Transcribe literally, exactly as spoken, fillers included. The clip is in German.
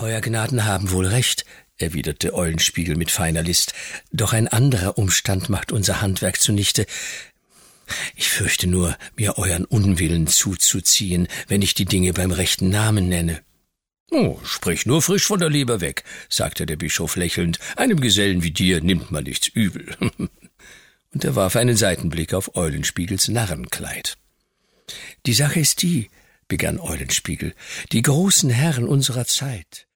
Euer Gnaden haben wohl recht, erwiderte Eulenspiegel mit feiner List, doch ein anderer Umstand macht unser Handwerk zunichte. Ich fürchte nur, mir euren Unwillen zuzuziehen, wenn ich die Dinge beim rechten Namen nenne. »Oh, sprich nur frisch von der Leber weg«, sagte der Bischof lächelnd, »einem Gesellen wie dir nimmt man nichts übel.« Und er warf einen Seitenblick auf Eulenspiegels Narrenkleid. »Die Sache ist die«, begann Eulenspiegel, »die großen Herren unserer Zeit,